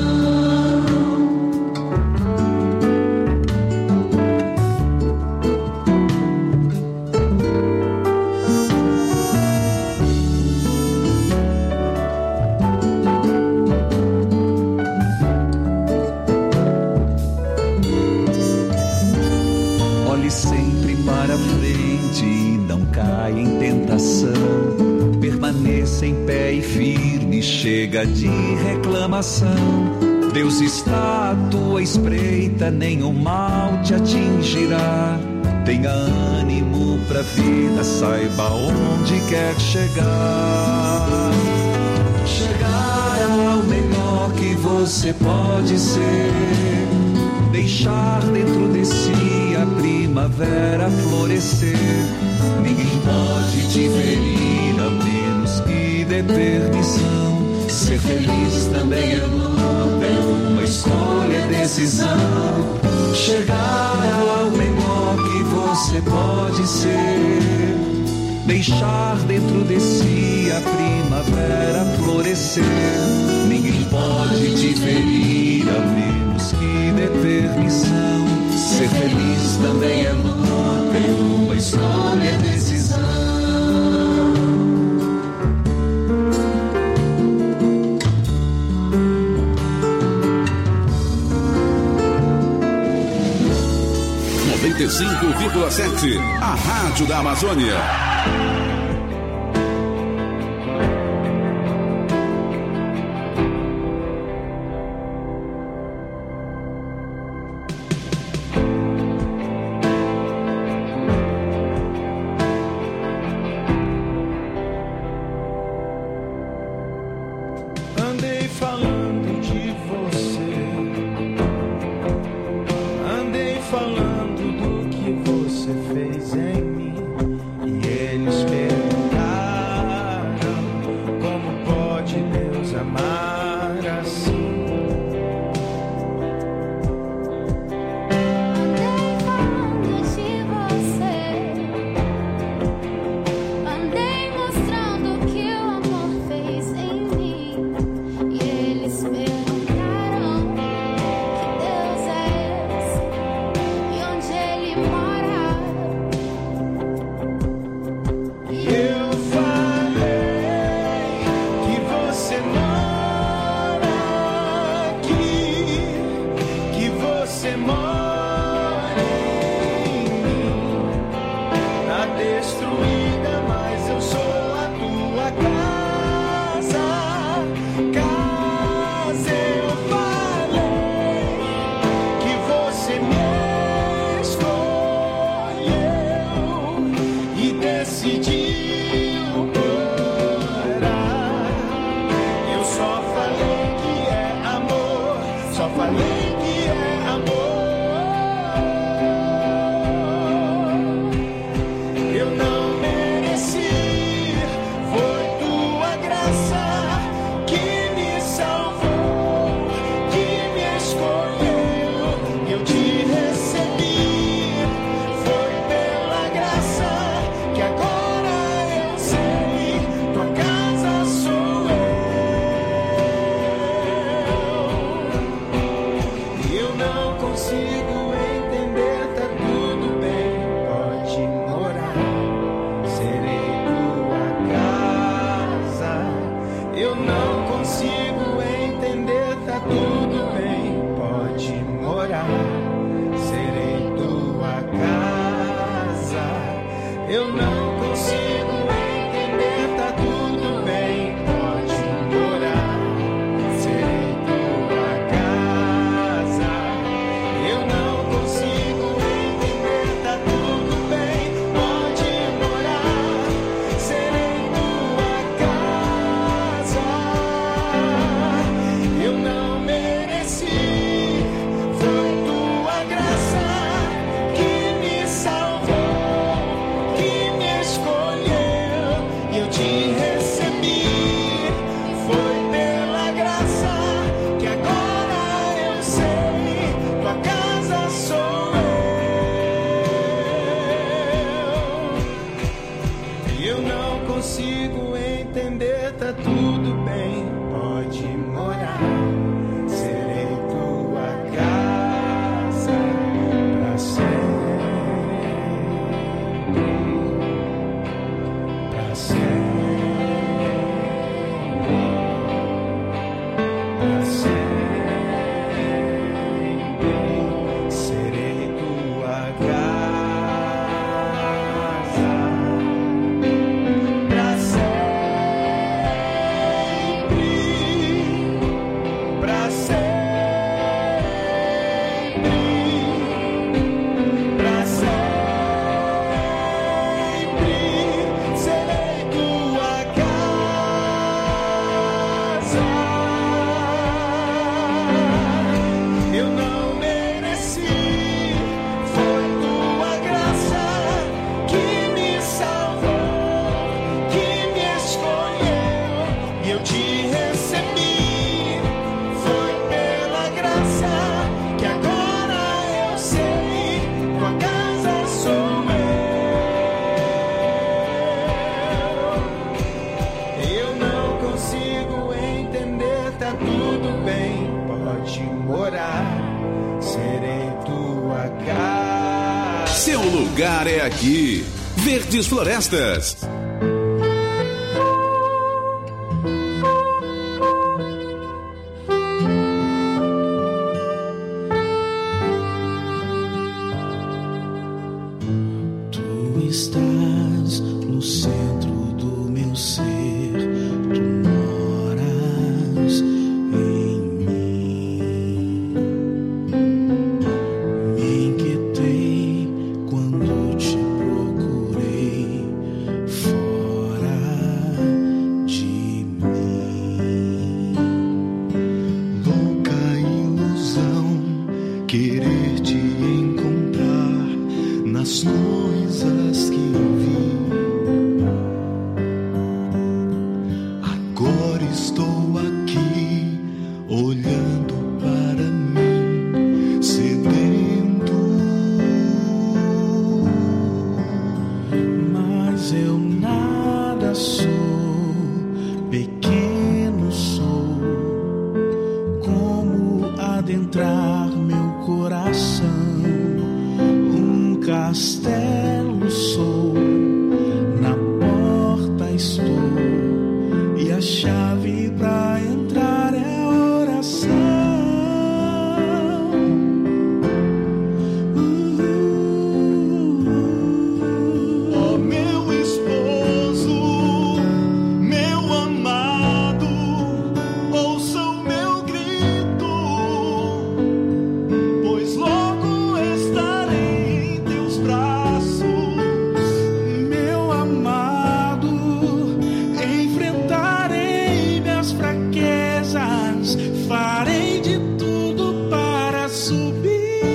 Permaneça em pé e firme, chega de reclamação. Deus está à tua espreita, nenhum mal te atingirá. Tenha ânimo pra vida, saiba onde quer chegar. Chegar ao melhor que você pode ser. Deixar dentro de si a primavera florescer. Ninguém pode te ferir, a menos que dê permissão. Ser feliz também é luta, é uma escolha, é decisão. Chegar ao melhor que você pode ser. Deixar dentro de si a primavera florescer. Ninguém pode te ferir, a menos que dê permissão. Ser feliz também é luta, é uma escolha, é decisão. 95,7, a Rádio da Amazônia. Eu falei que você não Eu não consigo entender, tá tudo bem, pode morar, serei tua casa. Eu não consigo entender, tá tudo bem, pode morar, serei tua casa. Eu não consigo entender, tá tudo bem, pode morar, serei tua casa. Eu não mereci, foi tua graça que me salvou, que me escolheu e eu te recebi. Foi pela graça que agora eu sei, tua casa sou eu. Eu não consigo entender, tá tudo bem, pode morar, serei tua casa pra sempre, pra sempre, pra sempre, serei tua casa pra sempre, pra sempre, pra sempre, serei tua casa. Eu não mereci, foi tua graça que me salvou, que me escolheu e eu te recebi. Foi pela graça que agora eu sei, tua casa sou eu. Eu não consigo entender, tá tudo bem, pode morar, serei tua casa. Seu lugar é aqui. Verdes Florestas. Tu estás no centro do meu ser, tu moras em mim. Me inquietei quando te procurei fora de mim. Louca ilusão, querer te encontrar nas coisas que vi. Agora estou aqui, olhando para mim, sedento. Mas eu nada sou, pequeno sou. Como adentrar meu coração? Um castelo sou, na porta estou, e a chave pra entrar é a oração. Oh, meu esposo, meu amado, ouça o meu grito, pois logo estarei em teus braços, meu amado. Enfrentarei minhas fraquezas, farei de tudo para subir.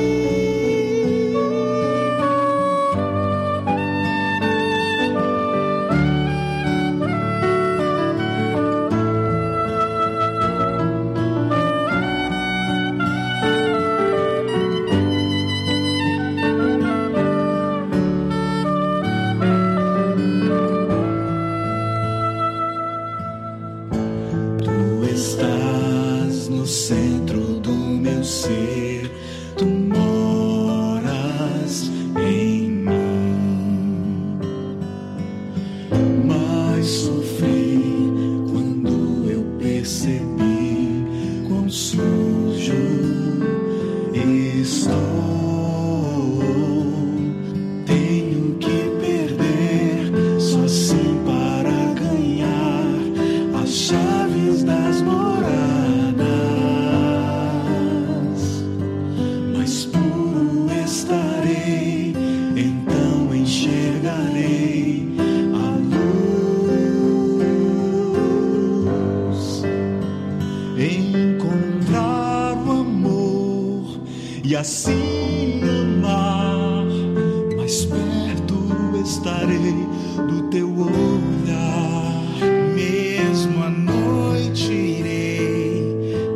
Tu estás no centro do meu ser, tu moras em mim. Mas sofri quando eu percebi quão sujo estou. Tenho que perder só assim para ganhar as chaves das moradas. Mais puro estarei, então enxergarei a luz. Encontrar o amor e assim amar. Mais perto estarei do teu olhar. Mesmo à noite irei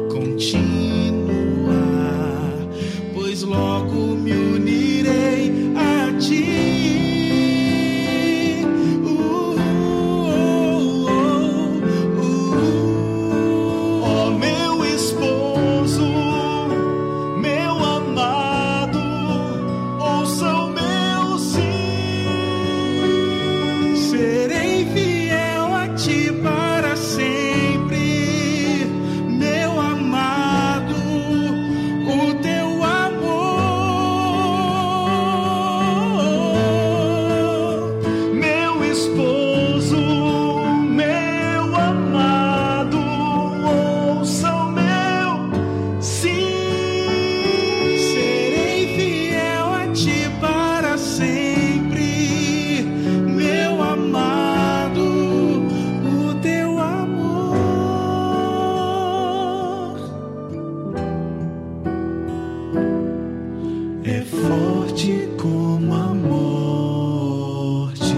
continuar, pois logo me unirei a ti. Oh, meu esposo, meu amado, ouça o meu sim. Serei fiel a ti para sempre, meu amado, o teu amor. Meu esposo, meu amado, ouça o meu sim. Serei fiel a ti para sempre, meu amado, o teu amor. É forte como a morte.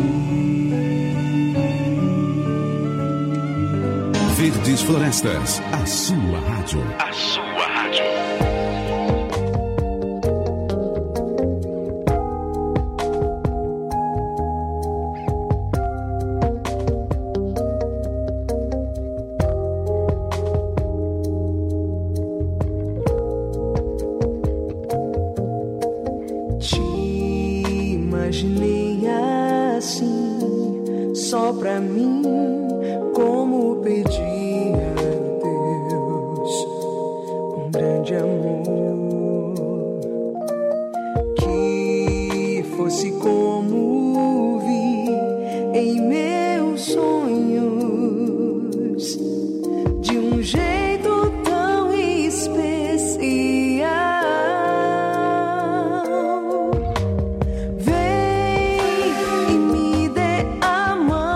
Verdes Florestas, a sua rádio. A sua rádio. Te imaginei assim, só pra mim, como pedi a Deus um grande amor, que fosse como vi em meus sonhos, de um jeito tão especial. Vem e me dê a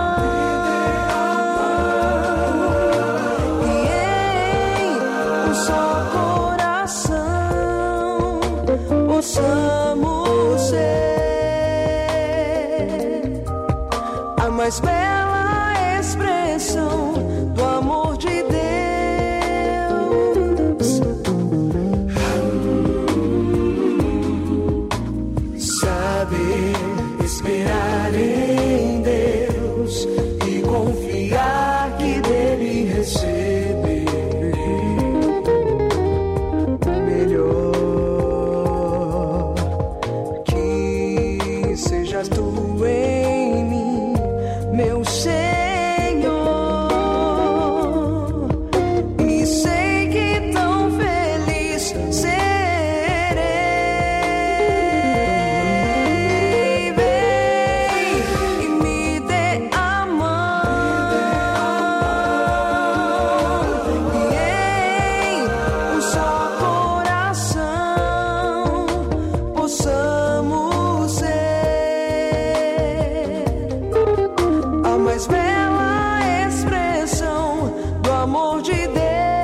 mão, e em um só coração possamos ser a mais bela expressão do amor de Deus. Saber esperar em Deus e confiar que dele receber melhor, que sejas tu em mim, meu Senhor, e sei que tão feliz serei. Vem e me dê a mão, e em um só coração possamos ser a mais bela expressão do amor de Deus.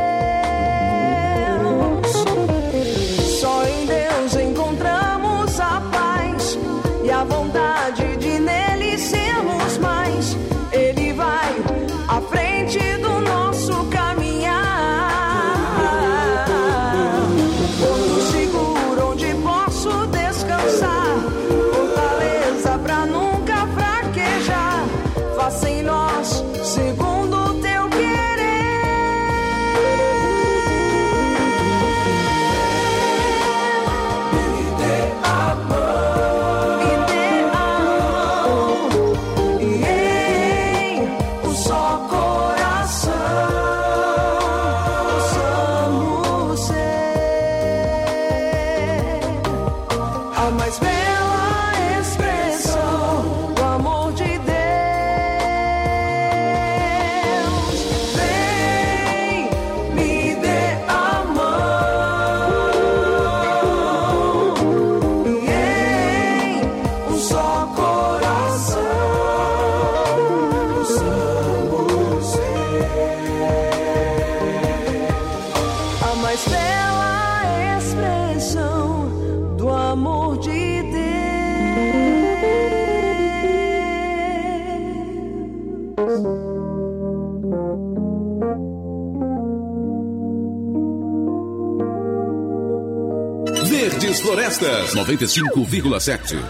Só em Deus encontramos a paz e a vontade de nele sermos mais. Ele vai à frente do nosso caminhar, porto seguro onde posso descansar, fortaleza pra nunca fraquejar. Faça em nós segundo o teu querer. mais bela expressão do amor de Deus. Verdes Florestas 95,7.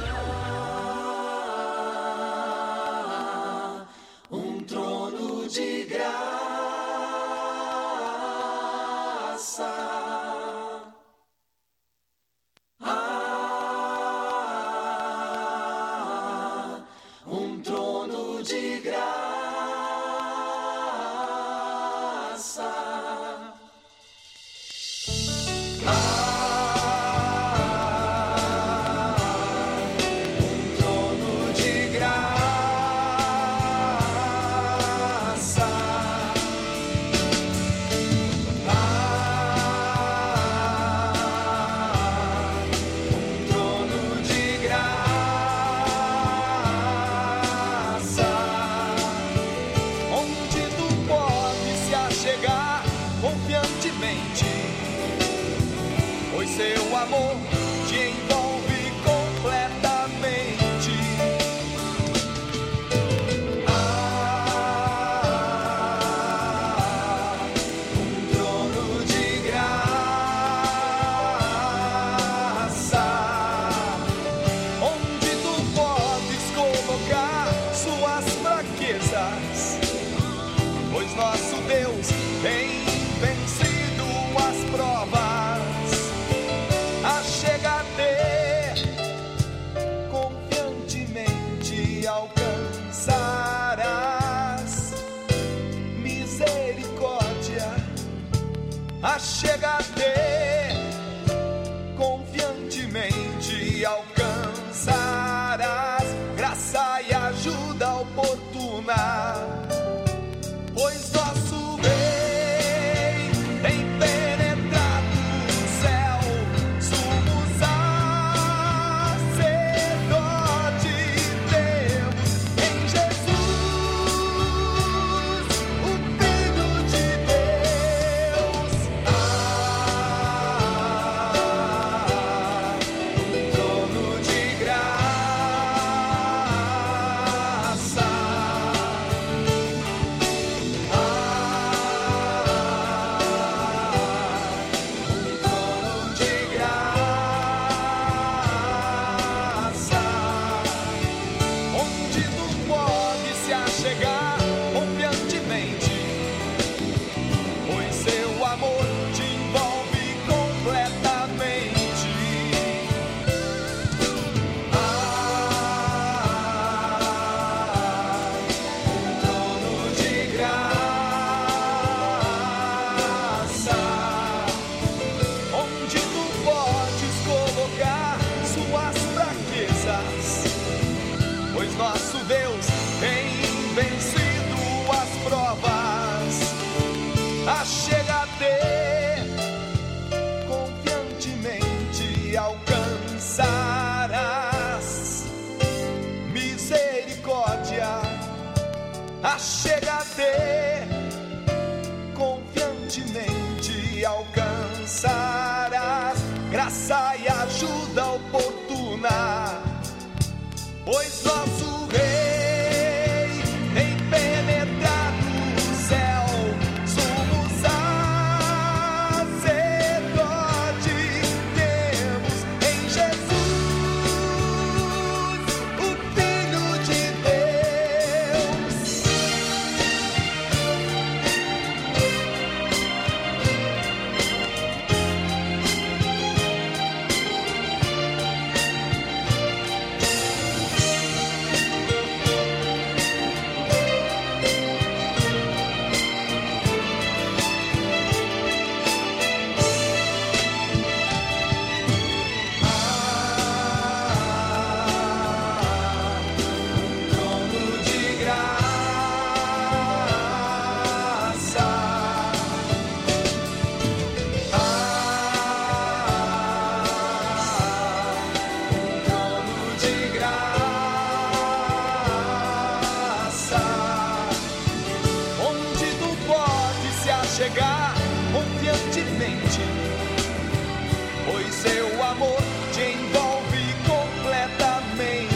chegar confiantemente, pois seu amor te envolve completamente.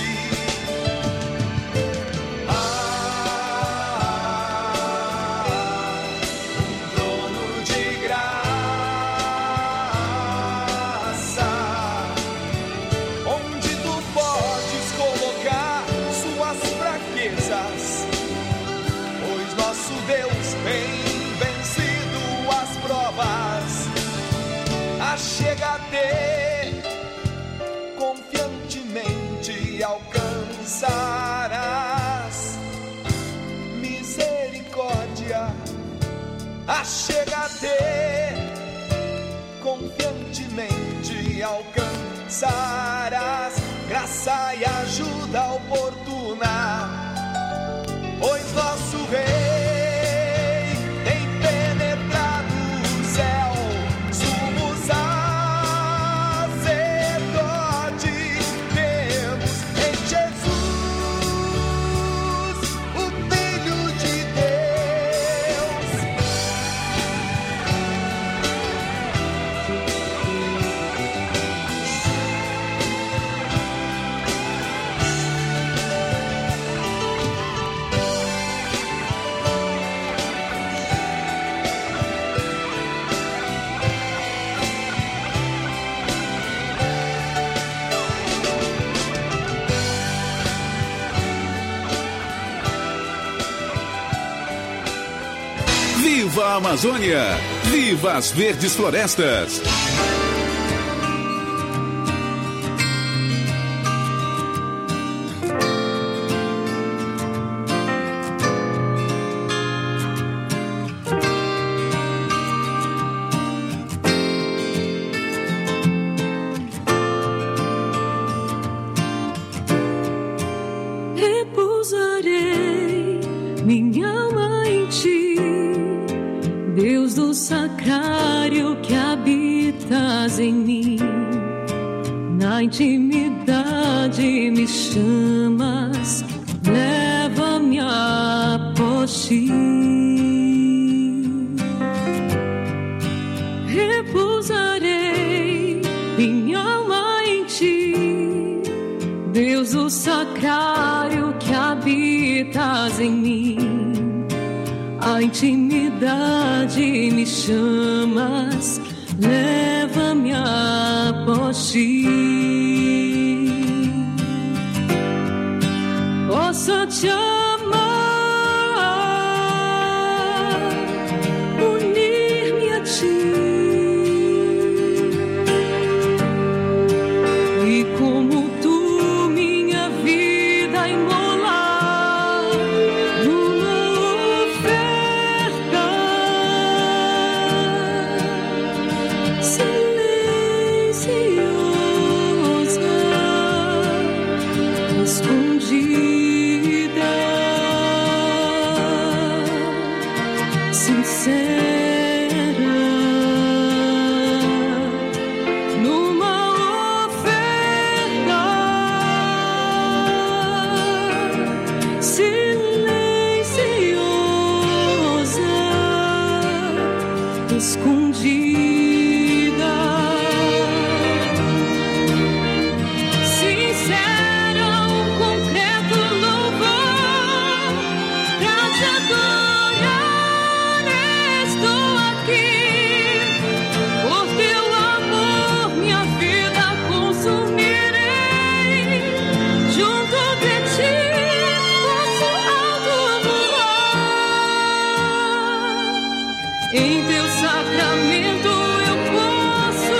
Chega a ter, confiantemente alcançarás misericórdia. Chega a ter, confiantemente alcançarás graça e ajuda oportuna, pois nosso Rei tem penetrado o céu. Viva a Amazônia! Viva as verdes florestas! Repousarei minha alma em ti, Deus do sacrário que habitas em mim. Na intimidade me chamas, leva-me após ti. Repousarei minha alma em ti, Deus do sacrário que habitas em mim. A intimidade me chamas, leva-me após ti. Posso te amar, unir-me a ti, e como tu minha vida imolar numa oferta silenciosa, escondida, sincera, numa oferta silenciosa, escondida, sincera, um concreto louvor pra te adorar. Estou aqui, por teu amor minha vida consumirei. Junto de ti posso alto voar, em teu sacramento eu posso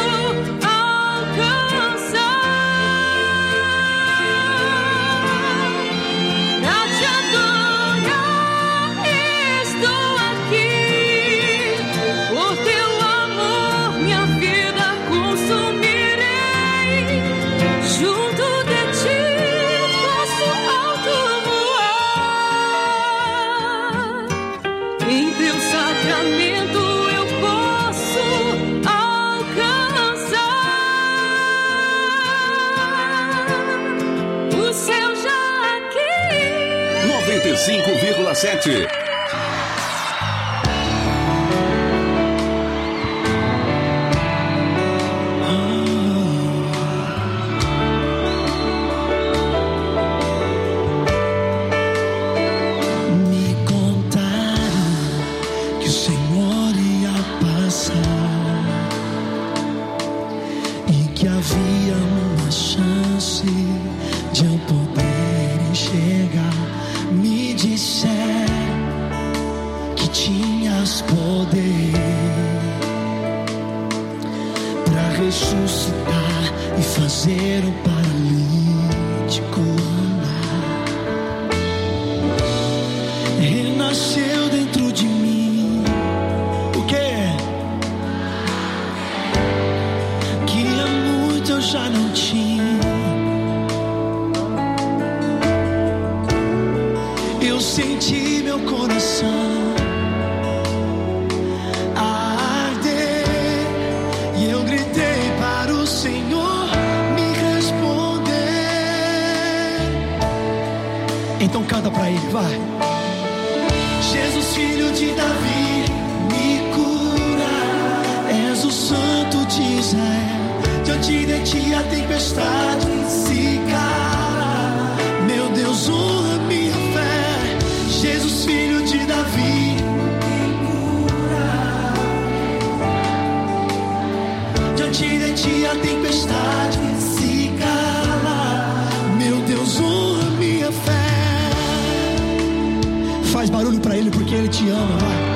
alcançar. Pra te adorar estou aqui, por teu amor minha vida consumirei. Junto de ti posso alto voar, em teu sacramento eu posso alcançar. O céu já aqui. 95,7. poder para ressuscitar e fazer um paralítico andar. Renasceu dentro de mim. O quê? Que há muito eu já não tinha. Eu senti meu coração arder e eu gritei para o Senhor me responder. Então canta para Ele, vai. Jesus, filho de Davi, me cura. És o Santo de Israel. Diante de ti a tempestade se cala. Meu Deus, honra minha fé. Jesus, filho de Davi, me cura. Diante de ti a tempestade se cala. Meu Deus, honra minha fé. Faz barulho pra Ele porque Ele te ama, vai.